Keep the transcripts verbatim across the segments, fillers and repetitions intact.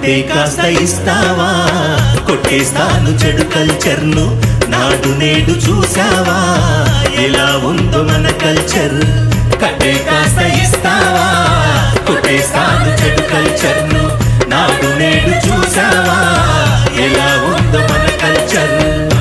కట్టే కాస్త ఇస్తావా, కొట్టేస్తాను చెడు కల్చర్ను, నాడు నేడు చూసావా ఎలా ఉందో మన కల్చర్. కట్టే కాస్త ఇస్తావా, కొట్టేస్తాను చెడు కల్చర్ను, నాడు నేడు చూసావా ఎలా ఉందో మన కల్చర్.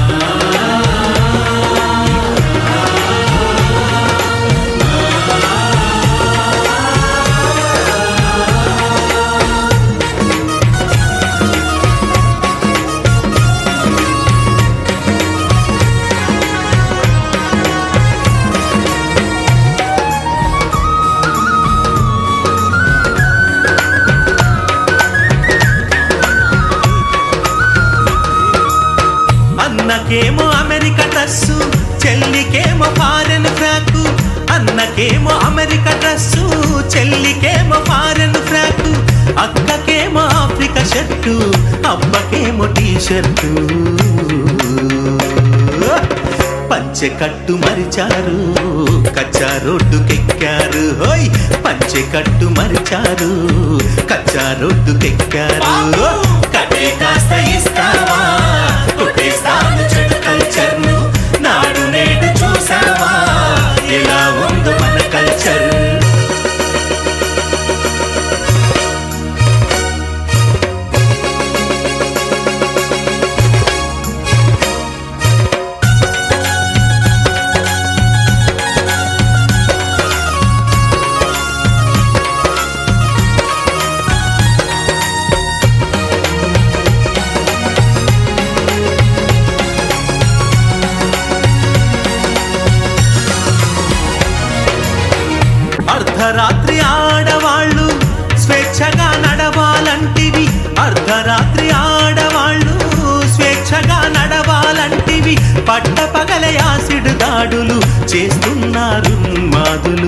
అన్నకేమో అమెరికా డ్రస్సు, చెల్లికేమో ఫారెన్ ఫ్రాకు. అన్నకేమో అమెరికా డ్రస్సు, చెల్లికేమో ఫారెన్ ఫ్రాకు. అక్కకేమో ఆఫ్రికా షర్టు, అబ్బకేమో టీ షర్టు. పంచె కట్టు మరిచారు, కచ్చా రోడ్డుకెక్కారు. హోయ్ పంచె కట్టు మరిచారు, కచ్చా రోడ్డుకెక్కారు. కట్టే కాస్త ఇస్తావా, కొట్టేస్తాను చెడు కల్చర్ను, నాడు నేడు చూసావా ఎలా ఉందో మన కల్చర్. అర్ధరాత్రి ఆడవాళ్ళు స్వేచ్ఛగా నడవాలంటివి, అర్ధరాత్రి ఆడవాళ్ళు స్వేచ్ఛగా నడవాలంటివి. పట్ట పగల యాసిడ్ దాడులు చేస్తున్నారు మాదులు.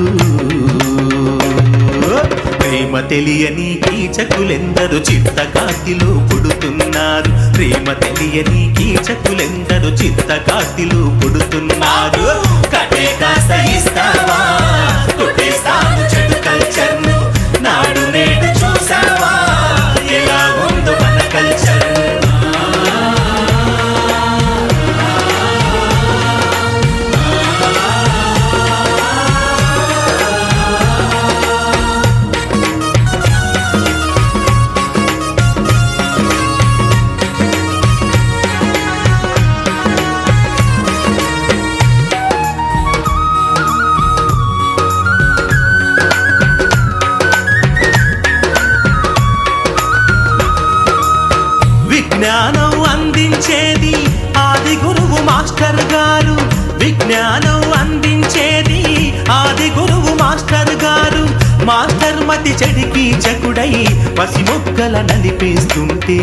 ప్రేమ తెలియని కీచకులెందరూ చిత్తకార్తిలో పుడుతున్నారు, ప్రేమ తెలియని కీచకులెందరూ చిత్తకార్తిలో పుడుతున్నారు. కట్టే కాస్త ఇస్తావా, కొట్టేస్తాను చెడు కల్చర్ను, నాడు నేడు చూసావా ఎలా ఉందో మన కల్చర్. విజ్ఞానం అందించేది ఆది గురువు మాస్టర్ గారు, విజ్ఞానం అందించేది ఆది గురువు మాస్టర్ గారు. మాస్టర్ మతి చెడికి చకుడై పసి మొక్కల నలిపేస్తుంటే,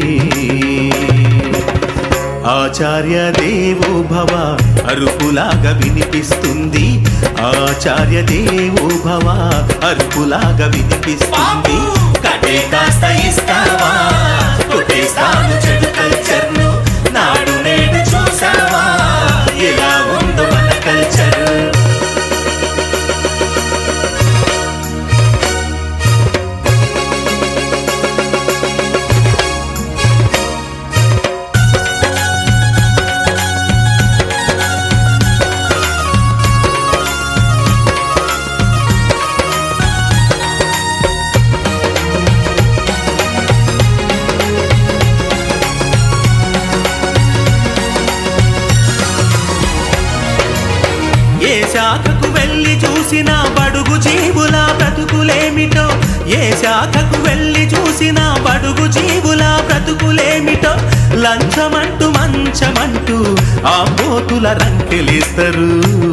ఆచార్య దేవో భవ అరుపులాగా వినిపిస్తుంది, ఆచార్య దేవో భవ అరుపులాగా వినిపిస్తుంది. కట్టే కాస్త ఇస్తావా, కొట్టేస్తాను చెడు కల్చర్ను, నాడు నేడు చూసావా ఎలా ఉందో మన కల్చర్. ఏ శాఖకు వెళ్ళి చూసినా బడుగు జీవుల బ్రతుకులేమిటో, ఏ శాఖకు వెళ్ళి చూసినా బడుగు జీవుల బ్రతుకులేమిటో. లంచమంటూ మంచమంటూ ఆ పోతుల రంకెలేస్తారు.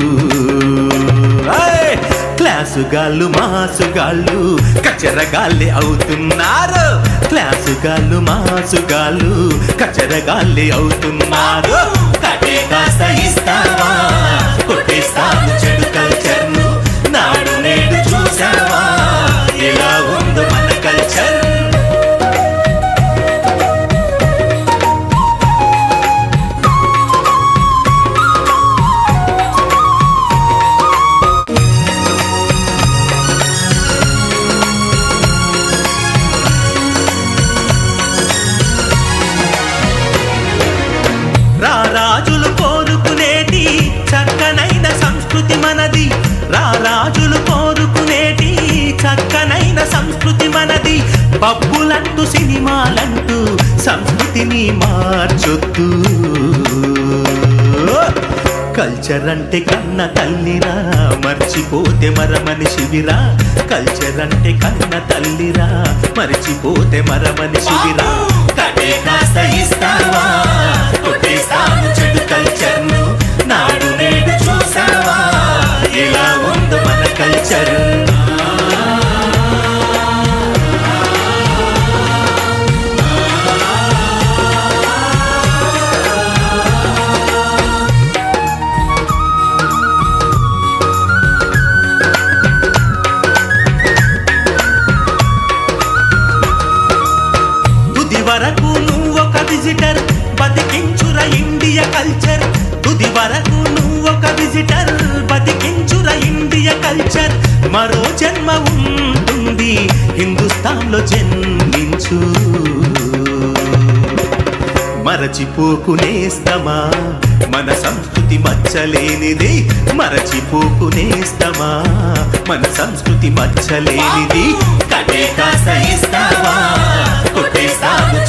క్లాసుగాళ్ళు మాసుగాళ్ళు కచరగాళ్ళే అవుతున్నారు, క్లాసుగాళ్ళు మాసుగాళ్ళు కచరగాళ్ళే అవుతున్నారు. కట్టే కాస్త ఇస్తావా, కొట్టేస్తాను చెడు కల్చర్ను, నాడు నేడు చూసావా ఎలా ఉందో మన కల్చర్. పబ్బులంటూ సినిమాలంటూ సంస్కృతిని మార్చొద్దు. కల్చర్ అంటే కన్న తల్లిరా, మర్చిపోతే మర మనిషివిరా. కల్చర్ అంటే కన్న తల్లిరా, మర్చిపోతే మర మనిషివిరా. కటే కాస్త ఇస్తావా, కొట్టేస్తాను చెడు కల్చర్ను. నాడు నేడు చూసావా ఎలా ఉందో మన కల్చర్. వరకు నువ్వొక విజిటర్, బతికించుర ఇండియా కల్చర్. తుది వరకు నువ్వొక విజిటర్, బతికించుర ఇండియా కల్చర్. మరో జన్మ ఉంటుంది హిందుస్థాన్లో జన్మించు. మరచిపోకునేస్తమా మన సంస్కృతి మచ్చలేనిది. మరచిపోకునేస్తమా మన సంస్కృతి మచ్చలేనిది. కటే కాస్త ఇస్తావా, కొట్టేస్తాను